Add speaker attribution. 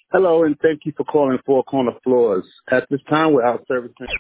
Speaker 1: Hello, and thank you for calling Four Corner Floors. At this time, we're out servicing